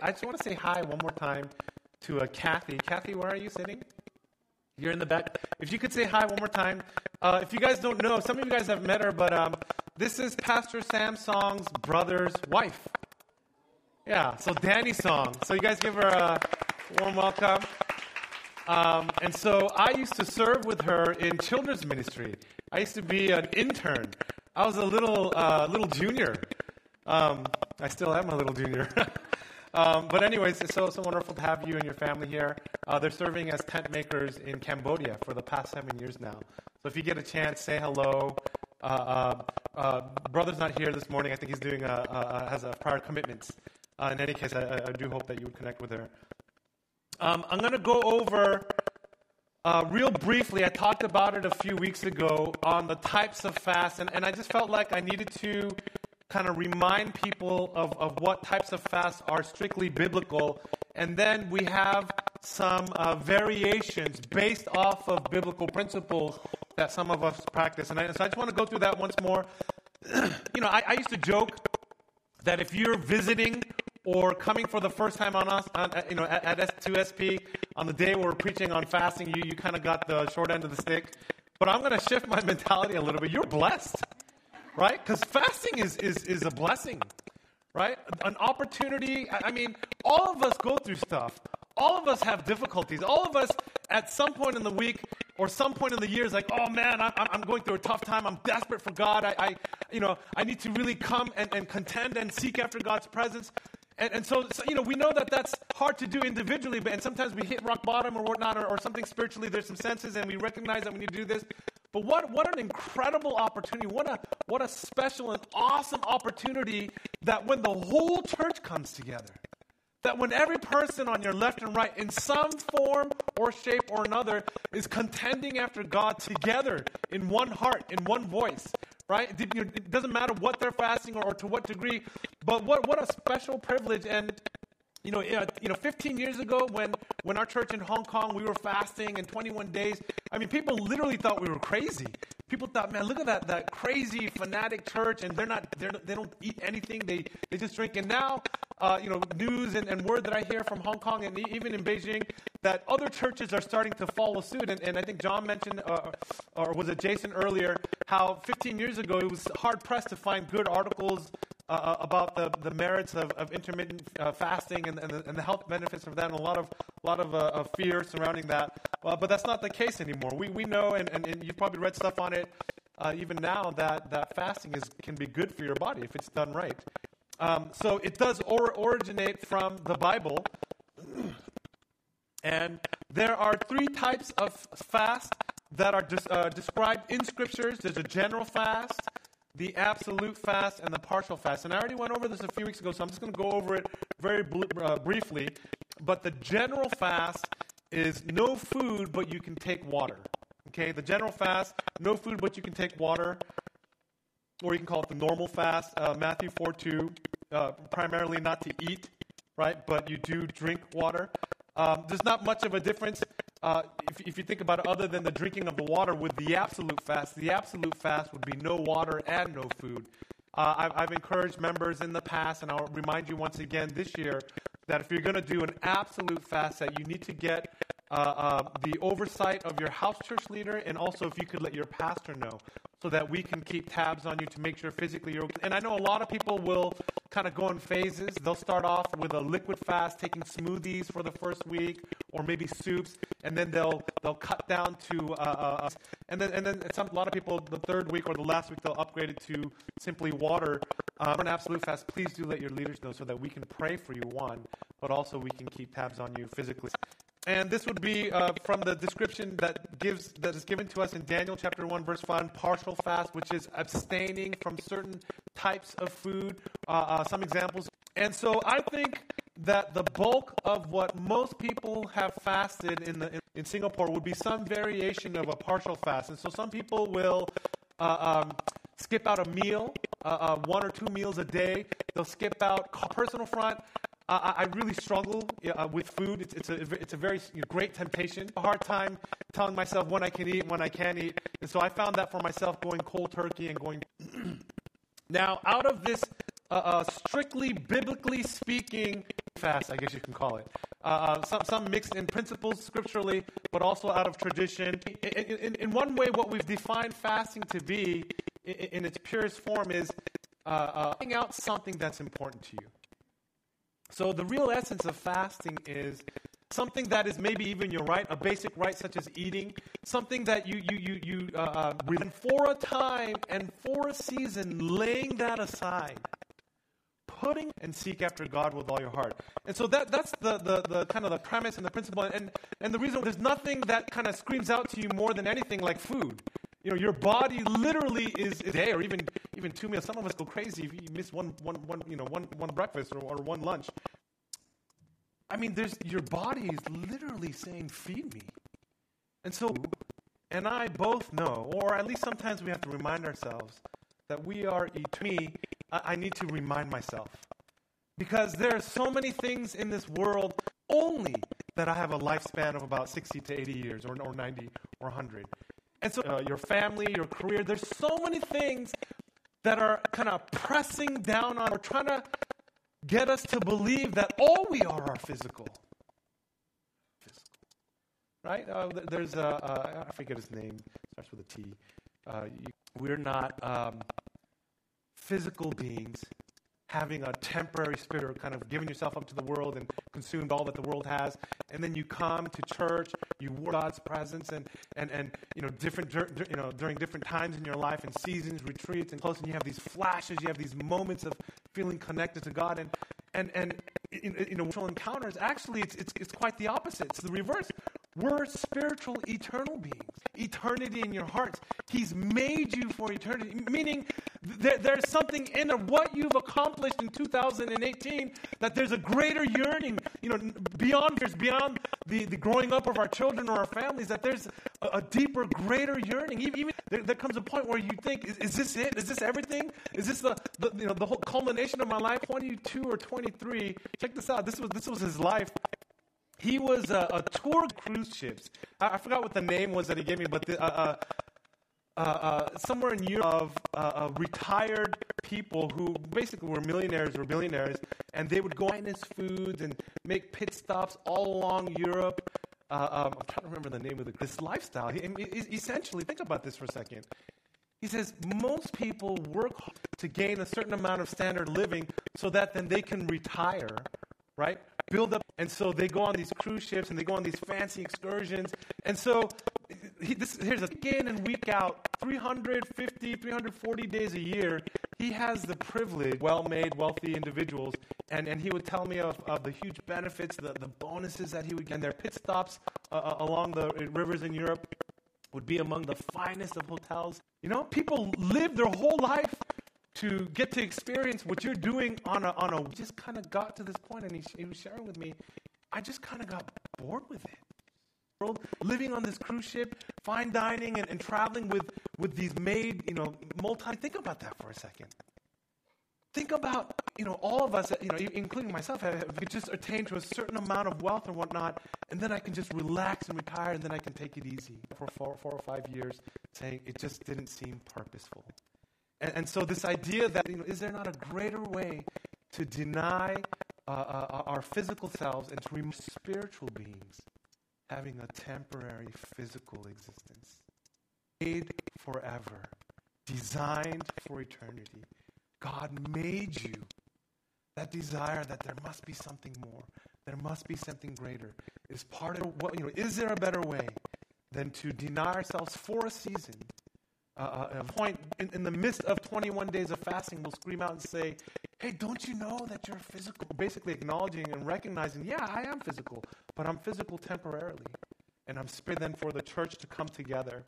I just want to say hi one more time to Kathy. Kathy, where are you sitting? You're in the back. If you could say hi one more time. If you guys don't know, some of you guys have met her, but this is Pastor Sam Song's brother's wife. Yeah, so Danny Song. So you guys give her a warm welcome. And so I used to serve with her in children's ministry. I used to be an intern. I was a little junior. I still am a little junior. But anyways, it's so wonderful to have you and your family here. They're serving as tent makers in Cambodia for the past 7 years now. So if you get a chance, say hello. Brother's not here this morning. I think he's doing has a prior commitments. In any case, I do hope that you would connect with her. I'm going to go over real briefly. I talked about it a few weeks ago on the types of fast, and I just felt like I needed to kind of remind people of what types of fasts are strictly biblical, and then we have some variations based off of biblical principles that some of us practice. So I just want to go through that once more. I used to joke that if you're visiting or coming for the first time on us, at S2SP, on the day we're preaching on fasting, you kind of got the short end of the stick. But I'm going to shift my mentality a little bit. You're blessed, right? Because fasting is a blessing, right? An opportunity. I mean, all of us go through stuff. All of us have difficulties. All of us, at some point in the week or some point in the year, is like, oh man, I'm going through a tough time. I'm desperate for God. I need to really come and contend and seek after God's presence. And so we know that that's hard to do individually, and sometimes we hit rock bottom or whatnot, or something spiritually. There's some senses, and we recognize that we need to do this. But what an incredible opportunity! What a special and awesome opportunity that when the whole church comes together, that when every person on your left and right, in some form or shape or another, is contending after God together in one heart, in one voice. Right? It doesn't matter what they're fasting or to what degree, but what a special privilege. And 15 years ago when our church in Hong Kong, we were fasting in 21 days. I mean, people literally thought we were crazy. People thought, man, look at that crazy fanatic church, and they don't eat anything. They just drink. And now, news and word that I hear from Hong Kong and even in Beijing, that other churches are starting to follow suit. And I think John mentioned, or was it Jason earlier, how 15 years ago it was hard pressed to find good articles about the merits of intermittent fasting and the health benefits of that, and a lot of fear surrounding that. But that's not the case anymore. We know, and you've probably read stuff on it even now, that fasting can be good for your body if it's done right. So it does originate from the Bible. And there are 3 types of fast that are described in scriptures. There's a general fast, the absolute fast, and the partial fast. And I already went over this a few weeks ago, so I'm just going to go over it very briefly. But the general fast is no food, but you can take water. Okay, the general fast, no food, but you can take water. Or you can call it the normal fast, Matthew 4:2, primarily not to eat, right? But you do drink water. There's not much of a difference if you think about it, other than the drinking of the water with the absolute fast. The absolute fast would be no water and no food. I've encouraged members in the past, and I'll remind you once again this year, that if you're going to do an absolute fast, that you need to get the oversight of your house church leader, and also if you could let your pastor know, so that we can keep tabs on you to make sure physically you're okay. And I know a lot of people will kind of go in phases. They'll start off with a liquid fast, taking smoothies for the first week, or maybe soups, and then they'll cut down to and then a lot of people the third week or the last week they'll upgrade it to simply water. For an absolute fast, please do let your leaders know so that we can pray for you, one, but also we can keep tabs on you physically. And this would be from the description that is given to us in Daniel chapter 1, verse 5, partial fast, which is abstaining from certain types of food, some examples. And so I think that the bulk of what most people have fasted in Singapore would be some variation of a partial fast. And so some people will skip out a meal, 1 or 2 meals a day. They'll skip out personal front. I really struggle with food. It's a very great temptation. A hard time telling myself when I can eat, when I can't eat. And so I found that for myself, going cold turkey and going. Now, out of this strictly biblically speaking fast, I guess you can call it. Some mixed in principles scripturally, but also out of tradition. In one way, what we've defined fasting to be in its purest form is finding out something that's important to you. So the real essence of fasting is something that is maybe even your right, a basic right such as eating, something that you for a time and for a season, laying that aside, putting and seek after God with all your heart. And so that's the kind of the premise and the principle. And the reason, there's nothing that kind of screams out to you more than anything like food. You know, your body literally is a day or even 2 meals. Some of us go crazy if you miss one breakfast or one lunch. I mean, your body is literally saying, feed me. And so, and I both know, or at least sometimes we have to remind ourselves that we are, to me, I need to remind myself. Because there are so many things in this world only that I have a lifespan of about 60 to 80 years or 90 or 100. And so your family, your career, there's so many things that are kind of pressing down on or trying to get us to believe that all we are physical. Right? There's I forget his name. Starts with a T. We're not physical beings having a temporary spirit, or kind of giving yourself up to the world and consumed all that the world has, and then you come to church, you work God's presence, and during different times in your life and seasons, retreats, and close, and you have these flashes, you have these moments of feeling connected to God, and spiritual encounters. Actually, it's quite the opposite. It's the reverse. We're spiritual, eternal beings. Eternity in your hearts. He's made you for eternity. Meaning, there's something in what you've accomplished in 2018, that there's a greater yearning, beyond the growing up of our children or our families, that there's a deeper, greater yearning. Even there comes a point where you think, is this it? Is this everything? Is this the whole culmination of my life? 22 or 23. Check this out. This was his life. He was a tour cruise ships. I forgot what the name was that he gave me, but somewhere in Europe of retired people who basically were millionaires or billionaires, and they would go on his foods and make pit stops all along Europe. I'm trying to remember the name of this lifestyle. Essentially, think about this for a second. He says most people work to gain a certain amount of standard living so that then they can retire, right? Build up, and so they go on these cruise ships and they go on these fancy excursions. And so here's a week in and week out, 350, 340 days a year. He has the privilege, well-made, wealthy individuals, and he would tell me of the huge benefits, the bonuses that he would get. And their pit stops along the rivers in Europe would be among the finest of hotels. People live their whole life to get to experience what you're doing on a just kind of got to this point, and he was sharing with me, I just kind of got bored with it. Living on this cruise ship, fine dining, and traveling with these made, think about that for a second. Think about, all of us, including myself, have just attained to a certain amount of wealth or whatnot, and then I can just relax and retire, and then I can take it easy for 4 or 5 years, saying it just didn't seem purposeful. And so this idea that, is there not a greater way to deny our physical selves and to remove spiritual beings having a temporary physical existence? Made forever, designed for eternity. God made you. That desire that there must be something more, there must be something greater, is part of what, is there a better way than to deny ourselves for a season? A point in the midst of 21 days of fasting, we'll scream out and say, hey, don't you know that you're physical? Basically acknowledging and recognizing, yeah, I am physical, but I'm physical temporarily. And I'm spirit then for the church to come together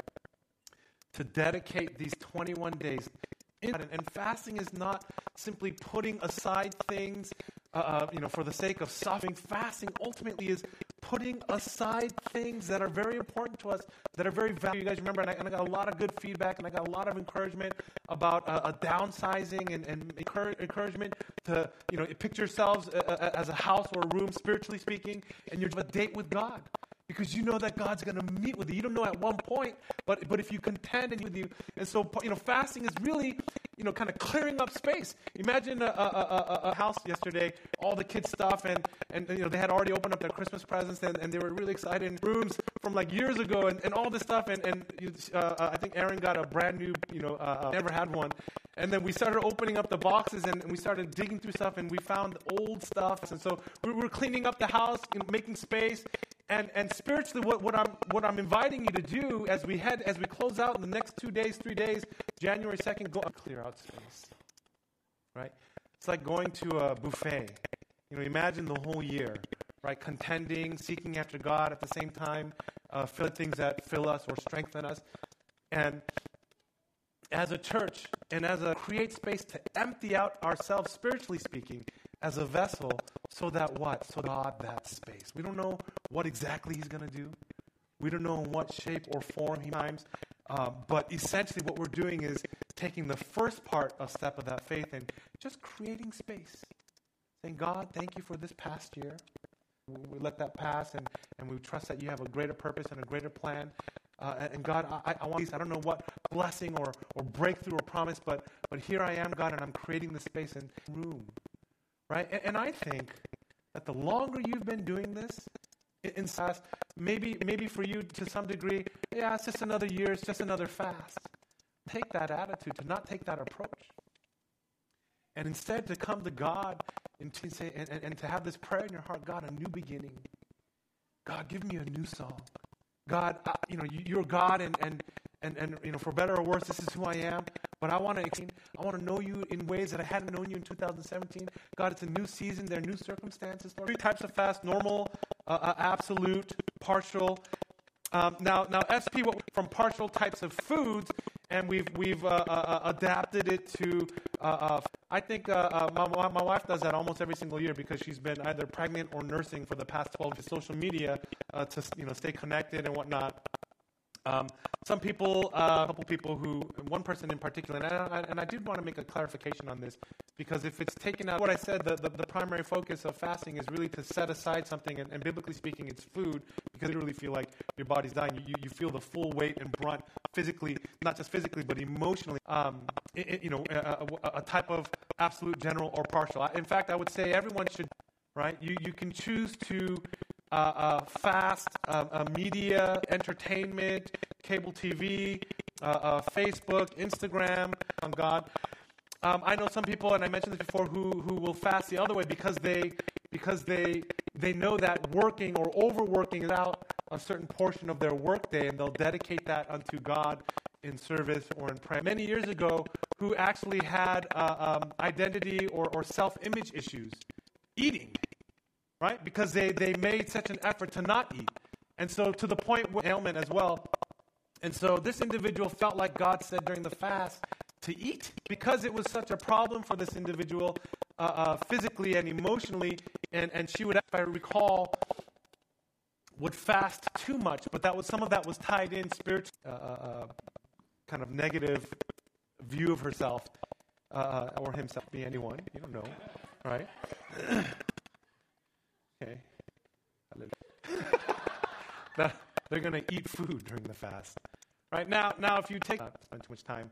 to dedicate these 21 days. And fasting is not simply putting aside things, for the sake of suffering. Fasting ultimately is putting aside things that are very important to us, that are very valuable. You guys remember, and I got a lot of good feedback, and I got a lot of encouragement about a downsizing and encouragement to, picture yourselves as a house or a room, spiritually speaking, and you have a date with God. Because you know that God's going to meet with you. You don't know at one point, but if you contend and with you. And so, fasting is really, kind of clearing up space. Imagine a house yesterday, all the kids' stuff, and they had already opened up their Christmas presents, and they were really excited. In rooms from like years ago, and all this stuff, and I think Aaron got a brand new, never had one. And then we started opening up the boxes, and we started digging through stuff, and we found old stuff. And so we were cleaning up the house, making space. And spiritually, what I'm inviting you to do as we close out in the next 2 days, 3 days, January 2nd, go clear out space. Right? It's like going to a buffet. Imagine the whole year, right? Contending, seeking after God at the same time, fill things that fill us or strengthen us. And as a church, and create space to empty out ourselves, spiritually speaking, as a vessel, so that what? So God that space. We don't know what exactly He's going to do. We don't know in what shape or form He times. But essentially what we're doing is taking the first step of that faith and just creating space. Saying, God, thank you for this past year. We let that pass, and we trust that you have a greater purpose and a greater plan. And God, I want these, I don't know what blessing or breakthrough or promise, but here I am, God, and I'm creating this space and room. Right? And I think that the longer you've been doing this, in fast, maybe for you to some degree, it's just another year, it's just another fast. Take that attitude, to not take that approach. And instead to come to God and to say, and to have this prayer in your heart, God, a new beginning. God, give me a new song. God, you're God, and for better or worse, this is who I am. But I want to know you in ways that I hadn't known you in 2017. God, it's a new season. There are new circumstances. 3 types of fast: normal, absolute, partial. Now SP from partial types of foods, and we've adapted it to. I think my wife does that almost every single year because she's been either pregnant or nursing for the past 12 years. Social media to stay connected and whatnot. Some people, a couple people one person in particular, and I did want to make a clarification on this, because if it's taken out, what I said, the primary focus of fasting is really to set aside something, and biblically speaking, it's food, because you really feel like your body's dying. You feel the full weight and brunt physically, not just physically, but emotionally, a type of absolute, general, or partial. In fact, I would say everyone should, right? You can choose to fast media, entertainment, cable TV, Facebook, Instagram, on God. I know some people, and I mentioned this before, who will fast the other way because they know that working or overworking is out a certain portion of their workday, and they'll dedicate that unto God in service or in prayer. Many years ago, who actually had identity or self-image issues, eating. Right? Because they made such an effort to not eat. And so to the point where ailment as well. And so this individual felt like God said during the fast to eat, because it was such a problem for this individual physically and emotionally. And she would, if I recall, would fast too much. But some of that was tied in spiritual, kind of negative view of herself or himself. Be anyone. You don't know. Right? Okay. They're going to eat food during the fast. Right? Now if you spend too much time,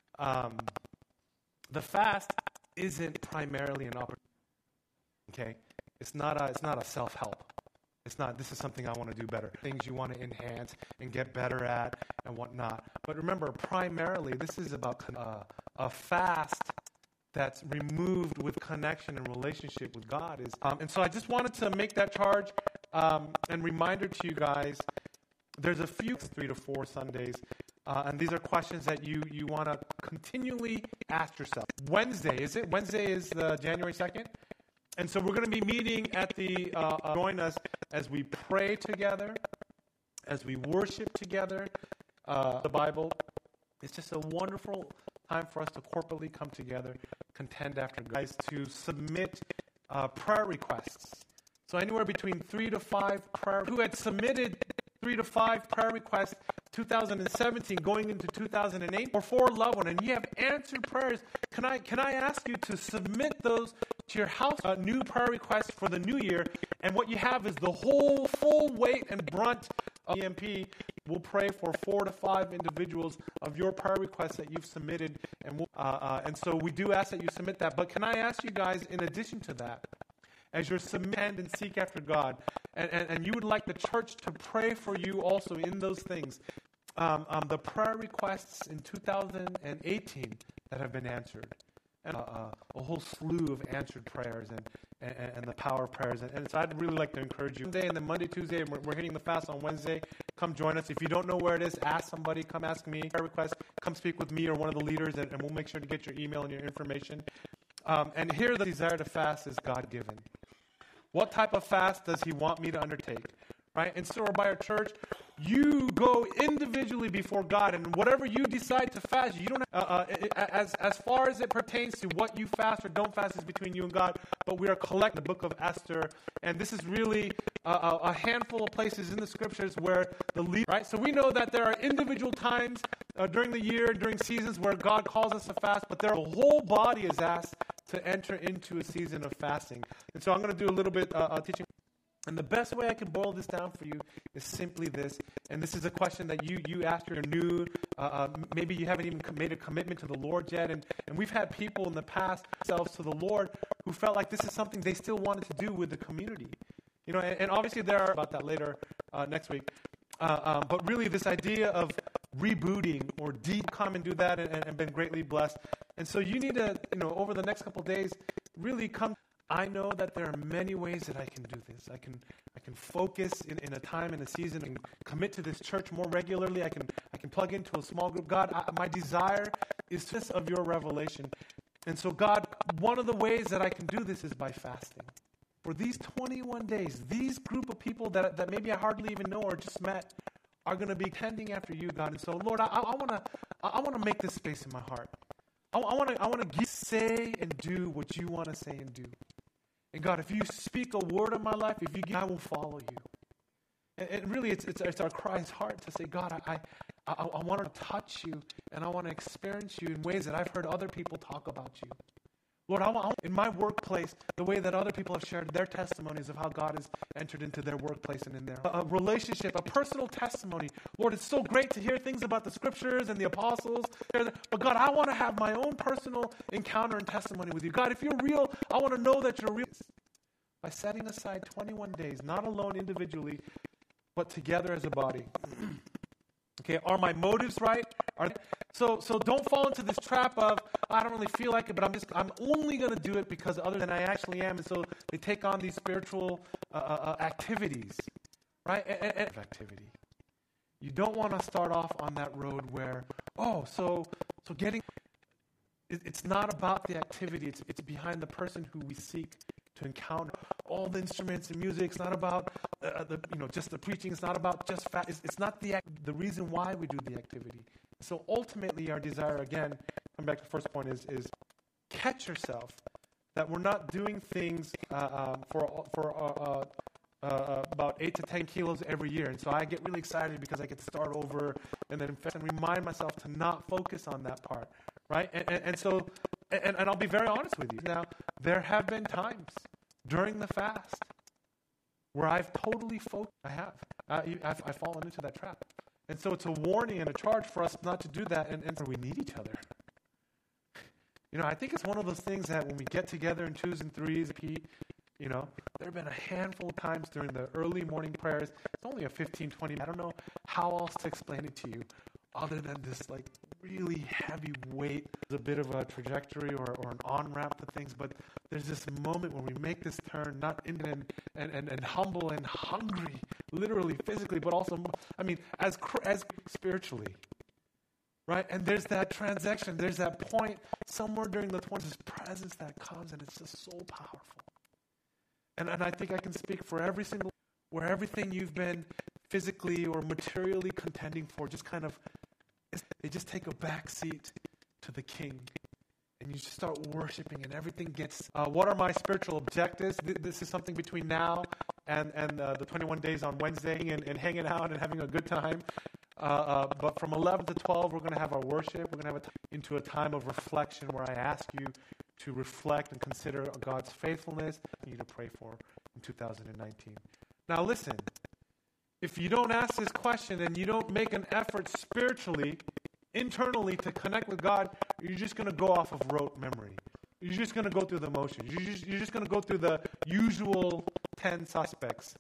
the fast isn't primarily an opportunity. Okay? It's not a self-help. It's not, this is something I want to do better. Things you want to enhance and get better at and whatnot. But remember, primarily, this is about a fast that's removed with connection and relationship with God. And so I just wanted to make that charge and reminder to you guys. There's a few 3 to 4 Sundays, and these are questions that you want to continually ask yourself. Wednesday is January 2nd? And so we're going to be meeting at join us as we pray together, as we worship together, the Bible. It's just a wonderful time for us to corporately come together, contend after guys, to submit prayer requests. So anywhere between 3 to 5 who had submitted 3 to 5 prayer requests 2017 going into 2008 or for a loved one, and you have answered prayers, can I ask you to submit those to your house, new prayer requests for the new year, and what you have is the whole full weight and brunt of EMP we'll pray for 4 to 5 individuals of your prayer requests that you've submitted, and so we do ask that you submit that. But can I ask you guys, in addition to that, as you're submit and seek after God, and you would like the church to pray for you also in those things, the prayer requests in 2018 that have been answered, and a whole slew of answered prayers and the power of prayers. And so I'd really like to encourage you. Monday and then Monday, Tuesday, we're hitting the fast on Wednesday. Come join us. If you don't know where it is, ask somebody. Come ask me. Prayer request, come speak with me or one of the leaders, and we'll make sure to get your email and your information. And here the desire to fast is God-given. What type of fast does he want me to undertake? Right? And so by our church, you go individually before God, and whatever you decide to fast, you don't as far as it pertains to what you fast or don't fast is between you and God. But we are collecting the book of Esther, and this is really a handful of places in the scriptures where the lead. Right. So we know that there are individual times during the year, during seasons where God calls us to fast, but the whole body is asked to enter into a season of fasting. And so I'm going to do a little bit teaching. And the best way I can boil this down for you is simply this, and this is a question that you asked, you're new, maybe you haven't even made a commitment to the Lord yet, and we've had people in the past themselves to the Lord who felt like this is something they still wanted to do with the community. You know, and obviously there are about that later next week, but really this idea of rebooting or come and do that and been greatly blessed. And so you need to, over the next couple of days, really come. I know that there are many ways that I can do this. I can focus in a time, in a season, and commit to this church more regularly. I can plug into a small group. God, my desire is just of your revelation. And so God, one of the ways that I can do this is by fasting. For these 21 days, these group of people that maybe I hardly even know or just met are going to be tending after you, God. And so, Lord, I want to make this space in my heart. I want to say and do what you want to say and do. And God, if you speak a word of my life, I will follow you. And really, it's our cry's heart to say, God, I want to touch you, and I want to experience you in ways that I've heard other people talk about you. Lord, I want in my workplace, the way that other people have shared their testimonies of how God has entered into their workplace and in their relationship, a personal testimony. Lord, it's so great to hear things about the scriptures and the apostles, but God, I want to have my own personal encounter and testimony with you. God, if you're real, I want to know that you're real. By setting aside 21 days, not alone individually, but together as a body. Okay, are my motives right? So don't fall into this trap of, I don't really feel like it, but I'm only going to do it because other than I actually am. And so they take on these spiritual activities, right? And activity. You don't want to start off on that road where, so getting, it's not about the activity. It's behind the person who we seek to encounter. All the instruments and music. It's not about just the preaching. It's not about just it's not the reason why we do the activity. So ultimately, our desire, again, come back to the first point, is catch yourself that we're not doing things for about 8 to 10 kilos every year. And so I get really excited because I get to start over and then remind myself to not focus on that part, right? And so I'll be very honest with you. Now, there have been times during the fast where I've totally focused. I've fallen into that trap. And so it's a warning and a charge for us not to do that, and we need each other. I think it's one of those things that when we get together in 2s and 3s, there have been a handful of times during the early morning prayers. It's only a 15, 20 minutes. I don't know how else to explain it to you other than this really heavy weight. There's a bit of a trajectory or an on-ramp to things, but there's this moment when we make this turn, not in and humble and hungry, literally, physically, but also, as spiritually, right? And there's that transaction, there's that point somewhere during the 20s, this presence that comes, and it's just so powerful. And I think I can speak for every single, where everything you've been physically or materially contending for just kind of, they just take a back seat to the King. And you just start worshiping and everything gets... what are my spiritual objectives? This is something between now and the 21 days on Wednesday and hanging out and having a good time. But from 11 to 12, we're going to have our worship. We're going to have into a time of reflection where I ask you to reflect and consider God's faithfulness and you to pray for in 2019. Now listen, if you don't ask this question and you don't make an effort spiritually, internally to connect with God, you're just going to go off of rote memory. You're just going to go through the motions. You're just going to go through the usual 10 suspects.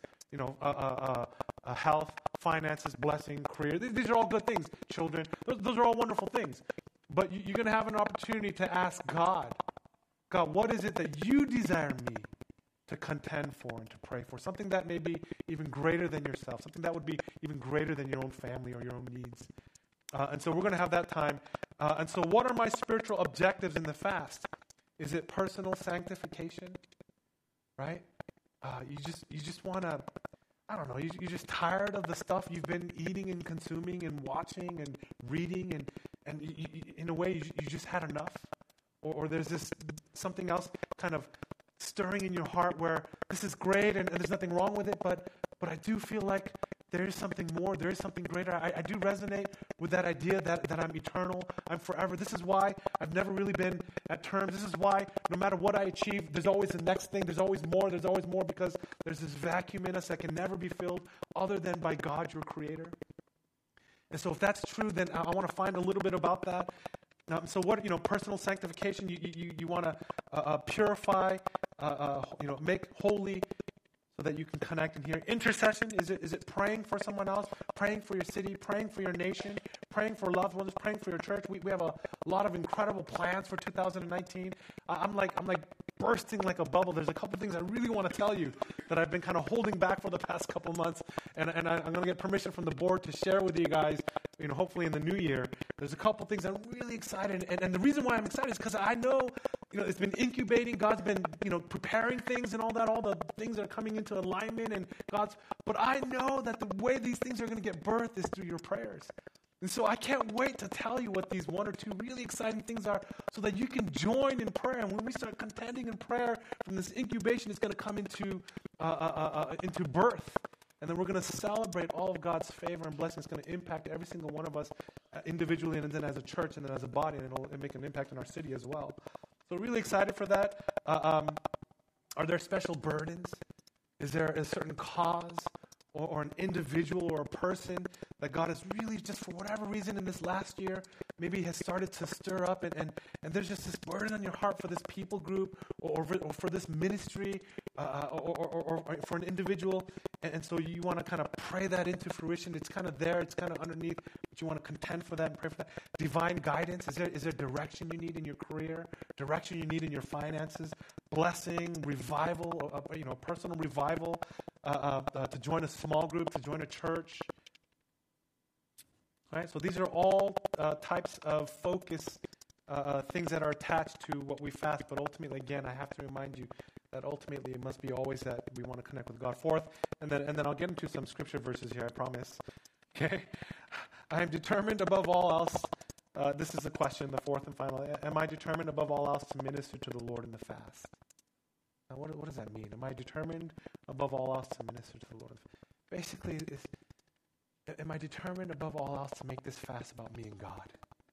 Health, finances, blessing, career. These are all good things. Children, those are all wonderful things. But you're going to have an opportunity to ask God, what is it that you desire me to contend for and to pray for? Something that may be even greater than yourself. Something that would be even greater than your own family or your own needs. And so we're going to have that time. And so what are my spiritual objectives in the fast? Is it personal sanctification? Right? You just want to, I don't know, you're just tired of the stuff you've been eating and consuming and watching and reading and in a way you just had enough? Or there's this something else kind of stirring in your heart where this is great and there's nothing wrong with it, but I do feel like there is something more, there is something greater. I do resonate with that idea that I'm eternal, I'm forever. This is why I've never really been at terms. This is why no matter what I achieve, there's always the next thing, there's always more, because there's this vacuum in us that can never be filled other than by God, your creator. And so if that's true, then I want to find a little bit about that. So what, personal sanctification, you want to purify, make holy so that you can connect and hear. Intercession, is it praying for someone else, praying for your city, praying for your nation, praying for loved ones, praying for your church? We have a lot of incredible plans for 2019. I'm like bursting like a bubble. There's a couple things I really want to tell you that I've been kind of holding back for the past couple months, and I'm going to get permission from the board to share with you guys, hopefully in the new year. There's a couple things I'm really excited, and the reason why I'm excited is because I know, it's been incubating. God's been, preparing things and all the things that are coming into alignment, and but I know that the way these things are going to get birthed is through your prayers. And so I can't wait to tell you what these one or two really exciting things are so that you can join in prayer. And when we start contending in prayer from this incubation, it's going to come into birth. And then we're going to celebrate all of God's favor and blessing. It's going to impact every single one of us individually and then as a church and then as a body. And it'll make an impact in our city as well. So really excited for that. Are there special burdens? Is there a certain cause or an individual or a person that God has really just for whatever reason in this last year maybe has started to stir up and there's just this burden on your heart for this people group or for this ministry or for an individual, and so you want to kind of pray that into fruition. It's kind of there, it's kind of underneath, but you want to contend for that and pray for that. Divine guidance, is there direction you need in your career, direction you need in your finances, blessing, revival, personal revival, to join a small group, to join a church. Right? So these are all types of focus, things that are attached to what we fast, but ultimately, again, I have to remind you that ultimately it must be always that we want to connect with God. Fourth, and then I'll get into some scripture verses here, I promise. Okay? I am determined above all else, this is the question, the fourth and final, am I determined above all else to minister to the Lord in the fast? Now, what does that mean? Am I determined above all else to minister to the Lord? Basically, am I determined above all else to make this fast about me and God?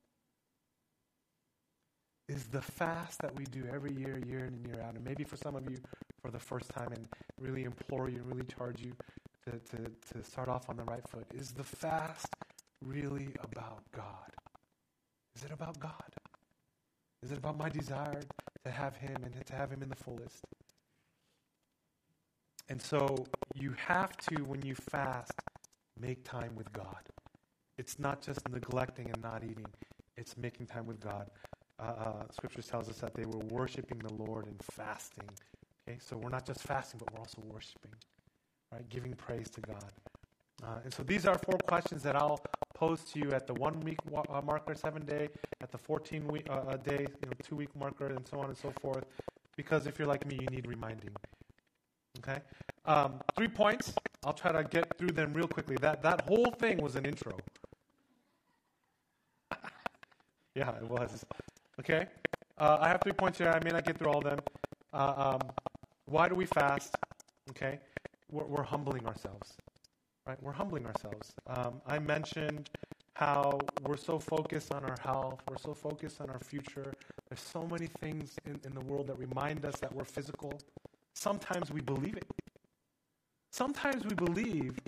Is the fast that we do every year in and year out, and maybe for some of you for the first time, and really implore you, really charge you to start off on the right foot, is the fast really about God? Is it about God? Is it about my desire to have Him and to have Him in the fullest? And so you have to, when you fast, make time with God. It's not just neglecting and not eating. It's making time with God. Scripture tells us that they were worshiping the Lord and fasting. Okay, so we're not just fasting, but we're also worshiping, right? Giving praise to God. And so these are 4 questions that I'll pose to you at the 1 week marker, 7 day, at the 14 week day, 2 week marker, and so on and so forth. Because if you're like me, you need reminding. Okay, 3 points. I'll try to get through them real quickly. That whole thing was an intro. Yeah, it was. Okay, I have 3 points here. I may not get through all of them. Why do we fast? Okay, we're humbling ourselves, right? We're humbling ourselves. I mentioned how we're so focused on our health. We're so focused on our future. There's so many things in the world that remind us that we're physical. Sometimes we believe it. Sometimes we believe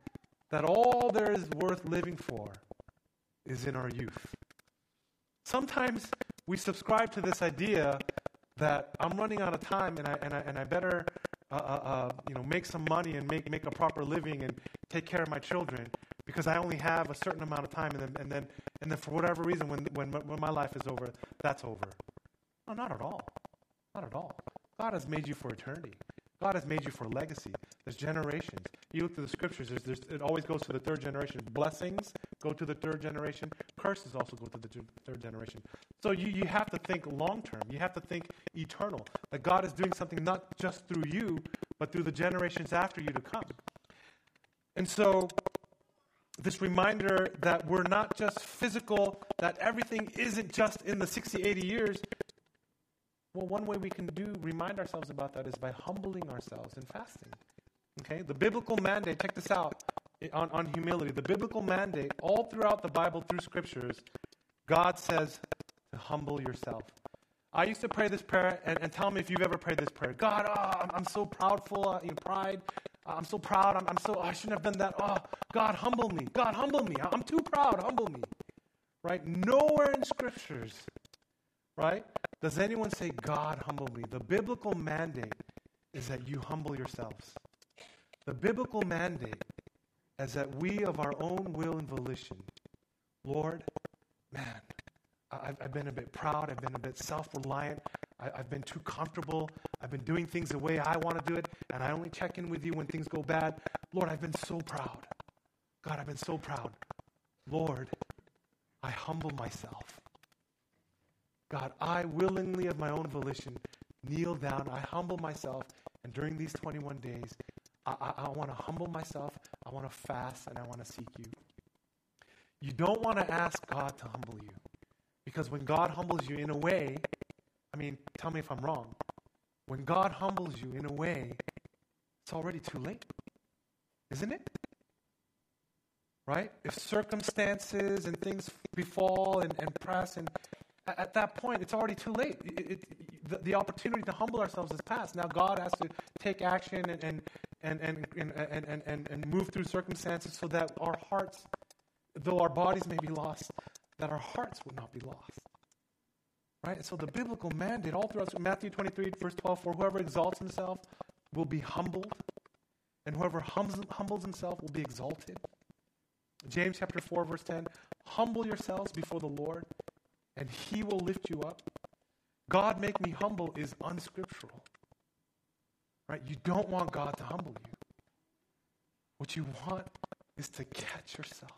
that all there is worth living for is in our youth. Sometimes we subscribe to this idea that I'm running out of time and I better make some money and make a proper living and take care of my children because I only have a certain amount of time and then for whatever reason when my life is over, that's over. No, not at all. Not at all. God has made you for eternity. God has made you for legacy. There's generations. You look through the scriptures, it always goes to the third generation. Blessings go to the third generation. Curses also go to the third generation. So you have to think long term. You have to think eternal. That God is doing something not just through you, but through the generations after you to come. And so this reminder that we're not just physical, that everything isn't just in the 60, 80 years. Well, one way we can remind ourselves about that is by humbling ourselves and fasting. Okay? The biblical mandate, check this out, on humility. The biblical mandate, all throughout the Bible, through scriptures, God says to humble yourself. I used to pray this prayer, and tell me if you've ever prayed this prayer. God, I'm so proudful, pride. I'm so proud. I shouldn't have done that. Oh, God, humble me. God, humble me. I'm too proud. Humble me. Right? Nowhere in scriptures, right, does anyone say, God, humble me? The biblical mandate is that you humble yourselves. The biblical mandate is that we, of our own will and volition, Lord, man, I've been a bit proud. I've been a bit self-reliant. I've been too comfortable. I've been doing things the way I want to do it, and I only check in with you when things go bad. Lord, I've been so proud. God, I've been so proud. Lord, I humble myself. God, I willingly, of my own volition, kneel down. I humble myself, and during these 21 days, I want to humble myself. I want to fast, and I want to seek you. You don't want to ask God to humble you, because when God humbles you in a way, tell me if I'm wrong. When God humbles you in a way, it's already too late, isn't it? Right? If circumstances and things befall and press, and at that point, it's already too late. The opportunity to humble ourselves is past. Now God has to take action and move through circumstances so that our hearts, though our bodies may be lost, that our hearts would not be lost. Right? So the biblical mandate all throughout Matthew 23, verse 12, for whoever exalts himself will be humbled, and whoever humbles himself will be exalted. James chapter 4, verse 10, humble yourselves before the Lord, and he will lift you up. God make me humble is unscriptural. Right? You don't want God to humble you. What you want is to catch yourself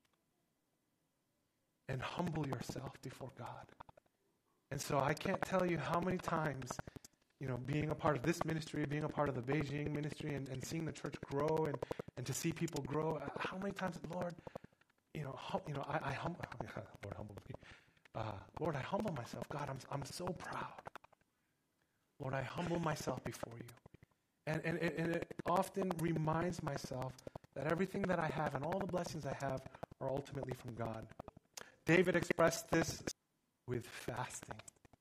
and humble yourself before God. And so I can't tell you how many times, being a part of this ministry, being a part of the Beijing ministry, and seeing the church grow and to see people grow, how many times, Lord, I humble, Lord, humble me. Lord, I humble myself. God, I'm so proud. Lord, I humble myself before you. And it often reminds myself that everything that I have and all the blessings I have are ultimately from God. David expressed this with fasting.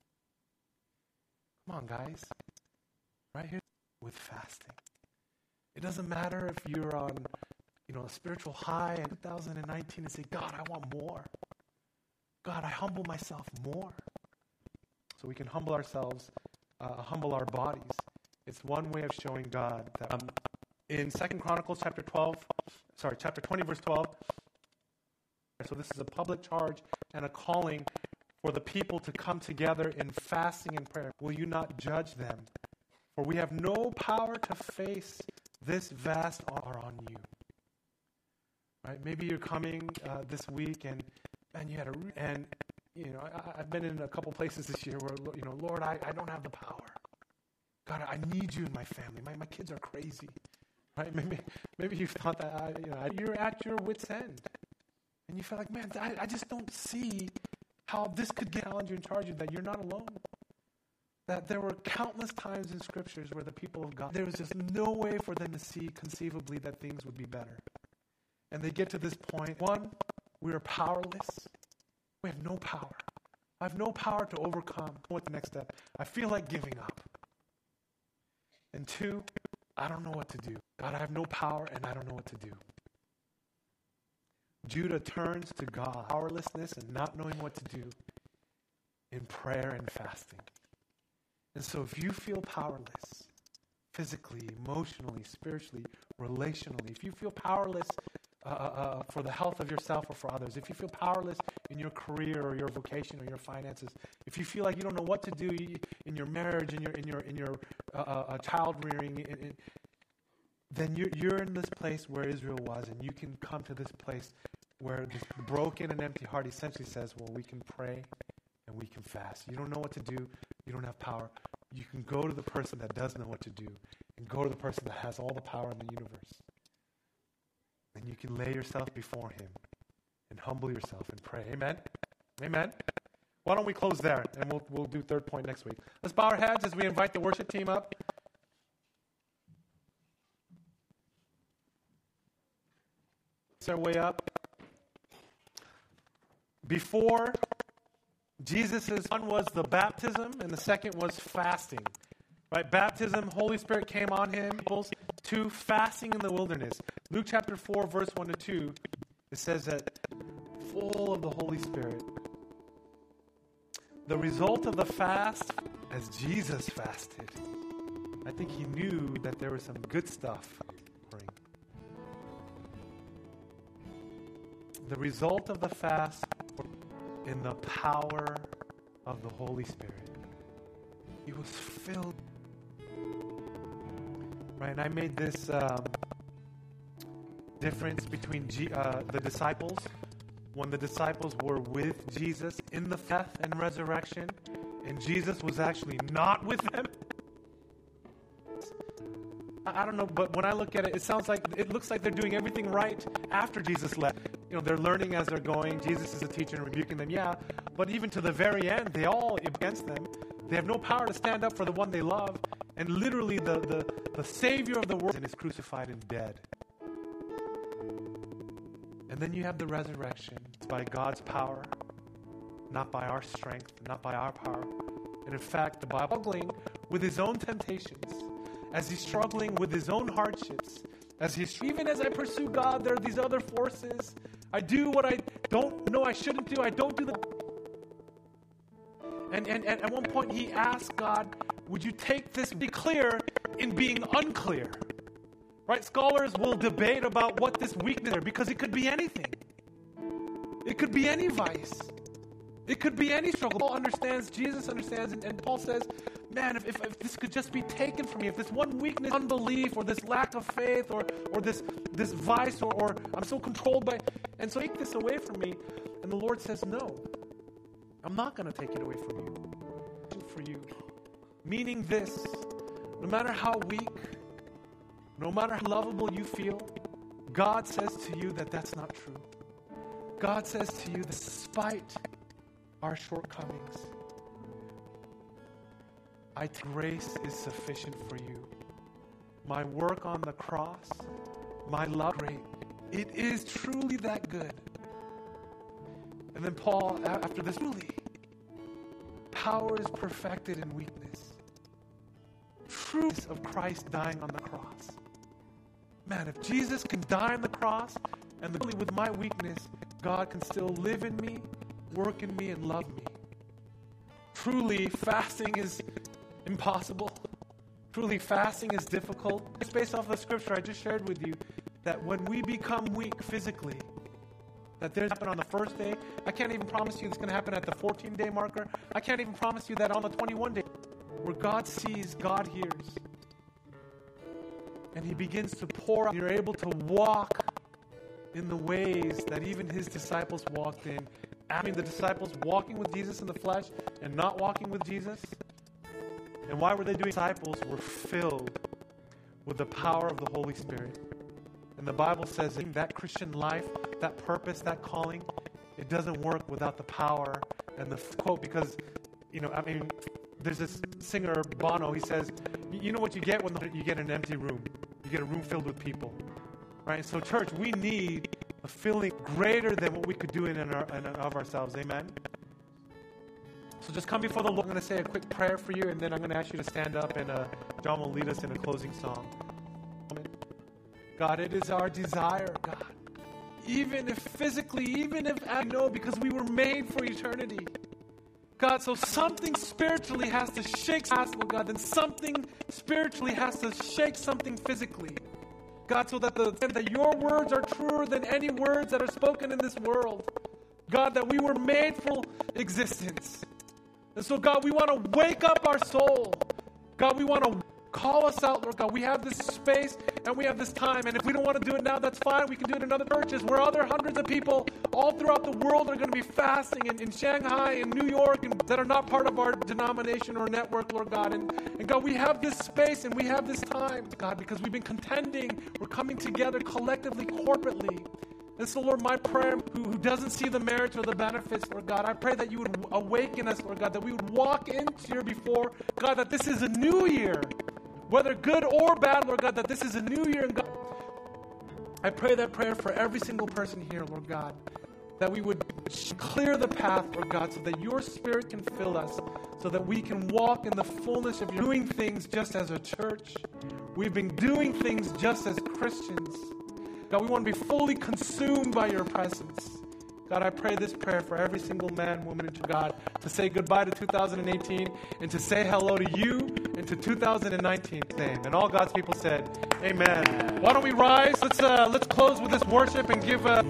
Come on, guys. Right here, with fasting. It doesn't matter if you're on, a spiritual high in 2019 and say, God, I want more. God, I humble myself more. So we can humble ourselves, humble our bodies. It's one way of showing God that in 2 Chronicles chapter 20, verse 12. So this is a public charge and a calling for the people to come together in fasting and prayer. Will you not judge them? For we have no power to face this vast honor on you. Right? Maybe you're coming this week and you had I've been in a couple places this year where, Lord, I don't have the power. God, I need you in my family. My kids are crazy. Right? Maybe you thought that, you're at your wit's end. And you feel like, man, I just don't see how this could get challenge you and charge you, that you're not alone. That there were countless times in scriptures where the people of God, there was just no way for them to see conceivably that things would be better. And they get to this point. One, we are powerless. We have no power. I have no power to overcome. What's the next step? I feel like giving up. And two, I don't know what to do. God, I have no power and I don't know what to do. Judah turns to God, powerlessness and not knowing what to do in prayer and fasting. And so if you feel powerless, physically, emotionally, spiritually, relationally, if you feel powerless for the health of yourself or for others, if you feel powerless in your career or your vocation or your finances, if you feel like you don't know what to do in your marriage, in your child rearing, then you're in this place where Israel was, and you can come to this place where this broken and empty heart essentially says, well, we can pray and we can fast. You don't know what to do. You don't have power. You can go to the person that does know what to do and go to the person that has all the power in the universe. And you can lay yourself before him and humble yourself and pray. Amen? Amen? Why don't we close there, and we'll do third point next week. Let's bow our heads as we invite the worship team up. It's our way up. Before Jesus' one was the baptism, and the second was fasting. Right? Baptism, Holy Spirit came on him. 2, fasting in the wilderness. Luke chapter 4, verse 1 to 2, it says that full of the Holy Spirit. The result of the fast, as Jesus fasted, I think he knew that there was some good stuff. The result of the fast in the power of the Holy Spirit. He was filled. Right, and I made this difference between the disciples. When the disciples were with Jesus in the death and resurrection, and Jesus was actually not with them. I don't know, but when I look at it, it looks like they're doing everything right after Jesus left. You know, they're learning as they're going. Jesus is a teacher and rebuking them, yeah. But even to the very end, they all against them. They have no power to stand up for the one they love. And literally the Savior of the world is crucified and dead. And then you have the resurrection. It's by God's power, not by our strength, not by our power. And in fact, the Bible is struggling with his own temptations, as he's struggling with his own hardships, even as I pursue God, there are these other forces. I do what I don't know I shouldn't do. I don't do the... And at one point he asked God, would you take this, be clear in being unclear? Right? Scholars will debate about what this weakness is, because it could be anything. It could be any vice. It could be any struggle. Paul understands, Jesus understands, and Paul says, man, if this could just be taken from me, if this one weakness, unbelief, or this lack of faith, or this vice, or I'm so controlled by, and so take this away from me. And the Lord says, no, I'm not going to take it away from you. For you. Meaning this, no matter how weak, no matter how lovable you feel, God says to you that that's not true. God says to you that despite our shortcomings, grace is sufficient for you. My work on the cross, my love, great. It is truly that good. And then Paul, after this, truly, power is perfected in weakness. Truth of Christ dying on the cross. Man, if Jesus can die on the cross, and with my weakness, God can still live in me, work in me, and love me. Truly, fasting is impossible. Truly, fasting is difficult. It's based off the scripture I just shared with you, that when we become weak physically, that there's happen on the first day. I can't even promise you it's going to happen at the 14-day marker. I can't even promise you that on the 21-day, where God sees, God hears. And he begins to pour out. You're able to walk in the ways that even his disciples walked in. I mean, the disciples walking with Jesus in the flesh and not walking with Jesus. And why were they doing? Disciples were filled with the power of the Holy Spirit. And the Bible says that Christian life, that purpose, that calling, it doesn't work without the power and the quote, because, there's this singer, Bono, he says, you know what you get when you get an empty room? You get a room filled with people, right? So church, we need a filling greater than what we could do in and of ourselves, amen? So just come before the Lord. I'm going to say a quick prayer for you, and then I'm going to ask you to stand up, and John will lead us in a closing song. God, it is our desire, God, even if physically, even if I know, because we were made for eternity. God, so something spiritually has to shake us, Lord God, then something spiritually has to shake something physically. God, so that your words are truer than any words that are spoken in this world. God, that we were made for existence. And so, God, we want to wake up our soul. God, we want to call us out, Lord God. We have this space and we have this time. And if we don't want to do it now, that's fine. We can do it in other churches where other hundreds of people all throughout the world are going to be fasting in Shanghai and New York and that are not part of our denomination or network, Lord God. And God, we have this space and we have this time, God, because we've been contending. We're coming together collectively, corporately. And so, Lord, my prayer, who doesn't see the merits or the benefits, Lord God, I pray that you would awaken us, Lord God, that we would walk into here before, God, that this is a new year. Whether good or bad, Lord God, that this is a new year. And God, I pray that prayer for every single person here, Lord God, that we would clear the path, Lord God, so that your Spirit can fill us, so that we can walk in the fullness of your doing things just as a church. We've been doing things just as Christians. God, we want to be fully consumed by your presence. God, I pray this prayer for every single man, woman, and God to say goodbye to 2018 and to say hello to you and to 2019. And all God's people said, amen. Why don't we rise? Let's close with this worship and give a...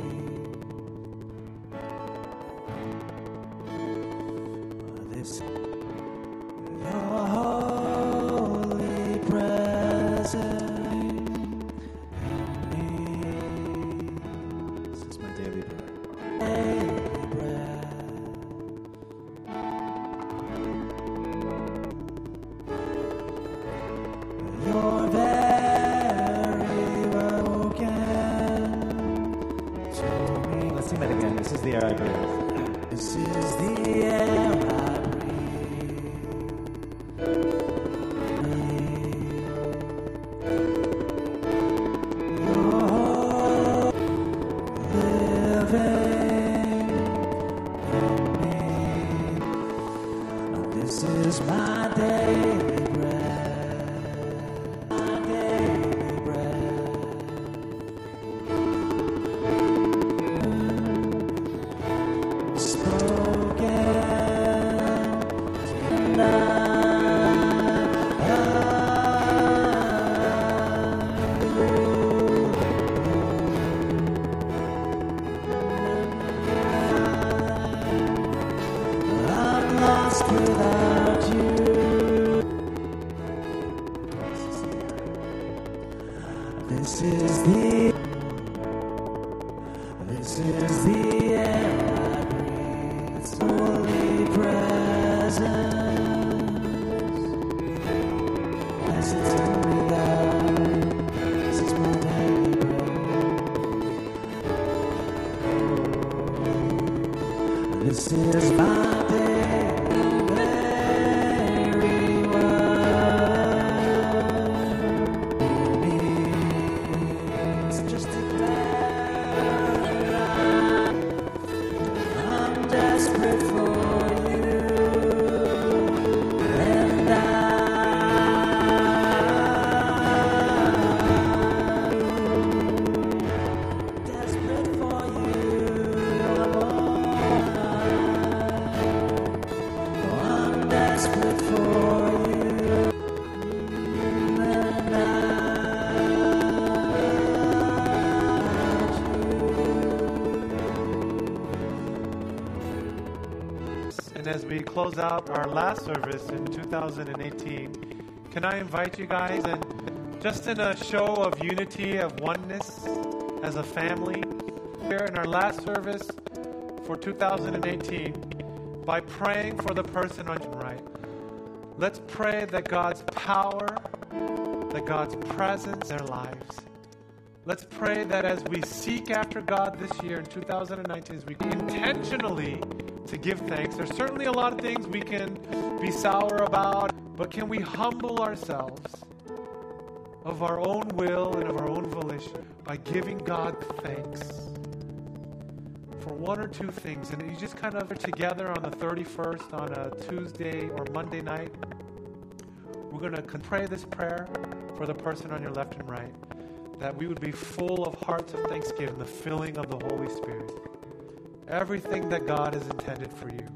This your holy presence. This is the air I breathe. This is the air I breathe. You're living in me. This is my daily bread. My daily bread. This is the air I breathe. It's holy presence. Blessed to me, God. This is my daily bread. This is my daily very word. So just declare. Desperate for you, and desperate for you, I'm desperate for you, And as we close out our last service in 2018, can I invite you guys, and just in a show of unity, of oneness, as a family, here in our last service for 2018, by praying for the person on your right. Let's pray that God's power, that God's presence in their lives. Let's pray that as we seek after God this year in 2019, as we intentionally to give thanks. There's certainly a lot of things we can be sour about, but can we humble ourselves of our own will and of our own volition by giving God thanks for one or two things? And you just kind of are together on the 31st on a Tuesday or Monday night. We're going to pray this prayer for the person on your left and right. that we would be full of hearts of thanksgiving, the filling of the Holy Spirit. Everything that God has intended for you,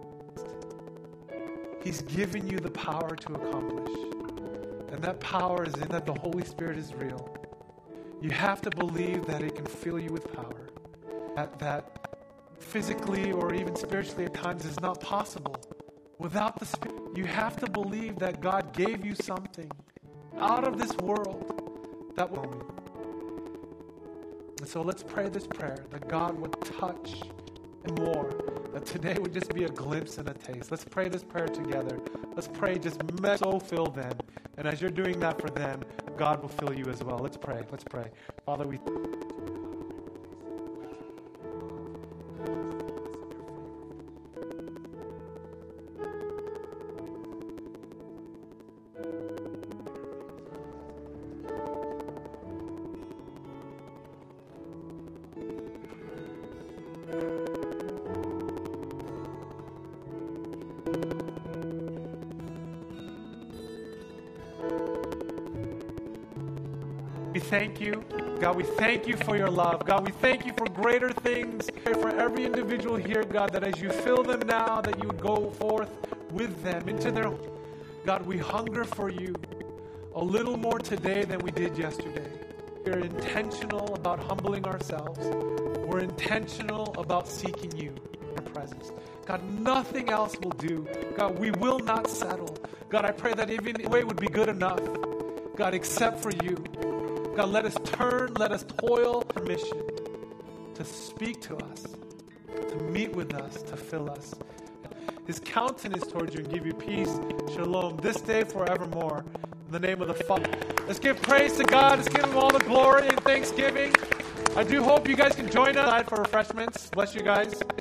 He's given you the power to accomplish. And that power is in that the Holy Spirit is real. You have to believe that it can fill you with power. That physically or even spiritually at times is not possible without the Spirit. You have to believe that God gave you something out of this world that will be. And so let's pray this prayer that God would touch and more, that today would just be a glimpse and a taste. Let's pray this prayer together. Let's pray, just so fill them. And as you're doing that for them, God will fill you as well. Let's pray. Let's pray. Father, we thank you. God, we thank you for your love. God, we thank you for greater things. For every individual here, God, that as you fill them now, that you would go forth with them into their... God, we hunger for you a little more today than we did yesterday. We're intentional about humbling ourselves. We're intentional about seeking you in your presence. God, nothing else will do. God, we will not settle. God, I pray that even the way would be good enough. God, except for you. God, let us turn, let us toil for mission to speak to us, to meet with us, to fill us. His countenance towards you and give you peace, shalom, this day forevermore. In the name of the Father. Let's give praise to God. Let's give Him all the glory and thanksgiving. I do hope you guys can join us for refreshments. Bless you guys.